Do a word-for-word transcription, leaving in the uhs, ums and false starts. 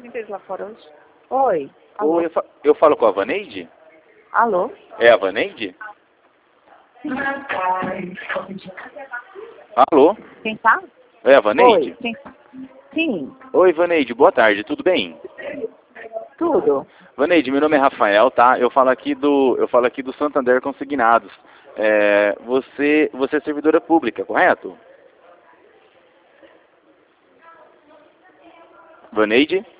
tem deles lá fora hoje? Oi. Alô? Oi, eu, fa eu falo com a Vaneide? Alô? É a Vaneide? Alô? Quem tá? É a Vaneide? Oi. Quem tá? Sim, Oi, Vaneide, boa tarde, tudo bem? tudo. Vaneide, meu nome é Rafael, tá? Eu falo aqui do, eu falo aqui do Santander Consignados. É, você, você é servidora pública, correto? Vaneide?